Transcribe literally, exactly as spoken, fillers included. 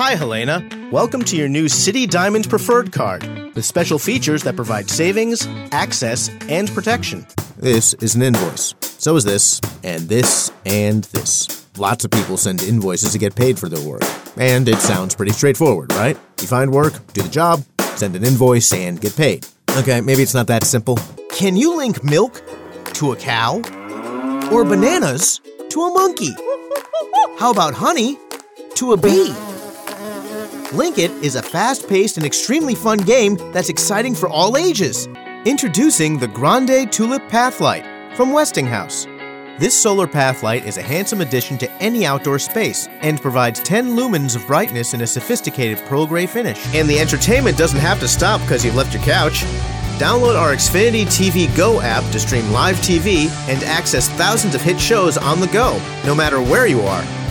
Hi, Helena. Welcome to your new City Diamond Preferred card, with special features that provide savings, access, and protection. This is an invoice. So is this, and this, and this. Lots of people send invoices to get paid for their work. And it sounds pretty straightforward, right? You find work, do the job, send an invoice, and get paid. Okay, maybe it's not that simple. Can you link milk to a cow? Or bananas to a monkey? How about honey to a bee? Link It is a fast-paced and extremely fun game that's exciting for all ages. Introducing the Grande Tulip Pathlight from Westinghouse. This solar pathlight is a handsome addition to any outdoor space and provides ten lumens of brightness in a sophisticated pearl gray finish. And the entertainment doesn't have to stop because you've left your couch. Download our Xfinity T V Go app to stream live T V and access thousands of hit shows on the go, no matter where you are.